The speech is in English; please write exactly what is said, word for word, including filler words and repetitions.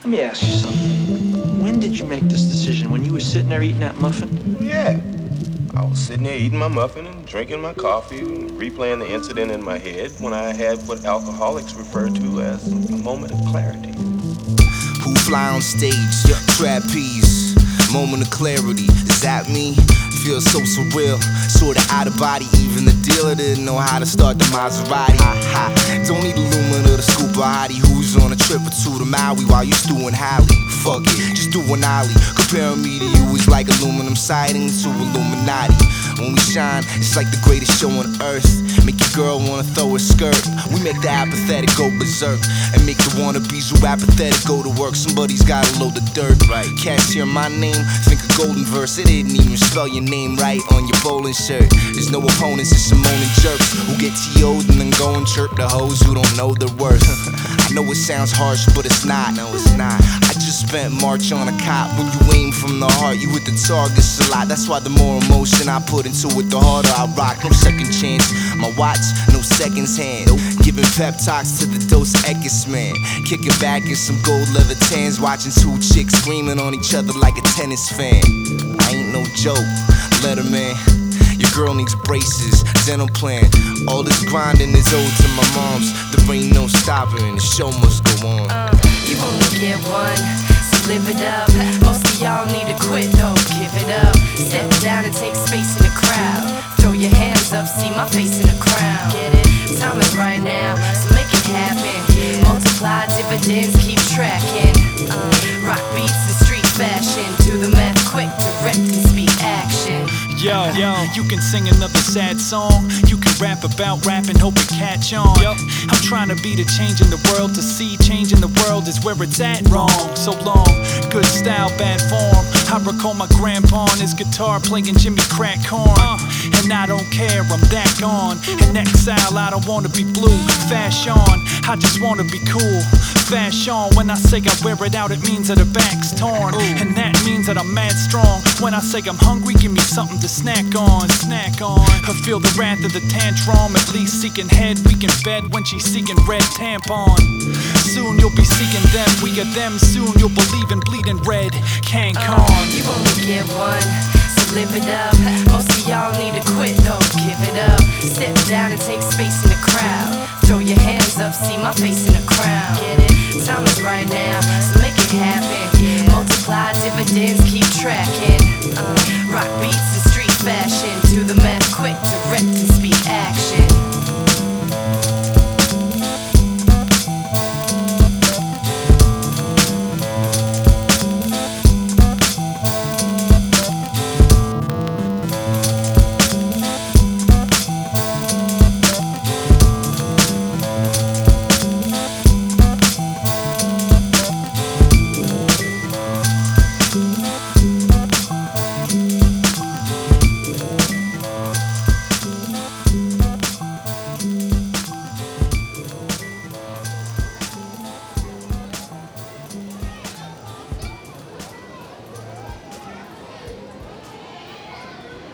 Let me ask you something. When did you make this decision? When you were sitting there eating that muffin? Yeah. I was sitting there eating my muffin and drinking my coffee and replaying the incident in my head when I had what alcoholics refer to as a moment of clarity. Who fly on stage? Trapeze. Moment of clarity. Is that me? Feels so surreal, sorta out of body. Even the dealer didn't know how to start the Maserati. Ha ha. Don't need the lumen or the scuba hottie who's on a trip or two to Maui while you stewing Halle. Fuck it, just do an ollie. Comparing me to you is like aluminum siding to Illuminati. When we shine, it's like the greatest show on earth. Make your girl wanna throw a skirt. We make the apathetic go berserk and make the wannabes who apathetic go to work. Somebody's gotta load the dirt, right? Cats hear my name, think a golden verse. It didn't even spell your name right on your bowling shirt. There's no opponents, it's Simone and jerks who get T O'd and then go and chirp the hoes who don't know their worth. I know it sounds harsh, but it's not. No, it's not. I just spent March on a cop. When you aim from the heart, you hit the targets a lot. That's why the more emotion I put into it, the harder I rock. No second chance. My watch, no seconds hand. Giving pep talks to the Dos Equis man. Kicking back in some gold leather tans, watching two chicks screaming on each other like a tennis fan. I ain't no joke, Letterman. Your girl needs braces, dental plan. All this grinding is owed to my moms. There ain't no stopping, the show must go on. Uh, you only get one, so live it up. Most of y'all need to quit, don't give it up. Step down and take space in the crowd. Throw your hands up, see my face in the crowd. Get it? Time is right now, so make it happen. Multiply dividends, keep tracking. Uh, rock beats and street fashion. Do the math quick, direct and speed action. Yo, yo, you can sing another sad song. You can rap about rapping, hope it catch on. Yo, I'm trying to be the change in the world. To see change in the world is where it's at. Wrong, so long, good style, bad form. I recall my grandpa on his guitar playing Jimmy Crack Corn. uh, And I don't care, I'm that gone. In exile, I don't wanna be blue. Fashion, I just wanna be cool. Fashion, when I say I wear it out, it means that the back's torn. And that means that I'm mad strong. When I say I'm hungry, give me something to snack on, snack on. I feel the wrath of the tantrum, at least seeking head, weak in bed when she's seeking red tampon. Soon you'll be seeking them, we are them. Soon you'll believe in bleeding red Cancun. Uh, you only get one, so live it up. Most of y'all need to quit, don't give it up. Step down and take space in the crowd. Throw your hands up, see my face in the crowd. Get it? Time is right now, so make it happen. Multiply dividends, keep tracking.